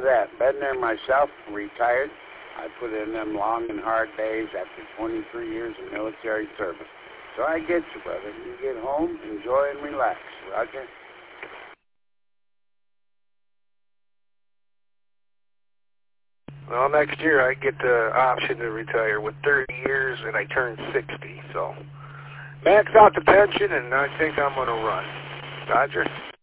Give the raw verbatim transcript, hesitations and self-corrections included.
that. Been there myself, retired. I put in them long and hard days after twenty-three years of military service. So I get you, brother. You get home, enjoy and relax. Roger? Well, next year I get the option to retire with thirty years, and I turn sixty. So max out the pension, and I think I'm going to run. Roger?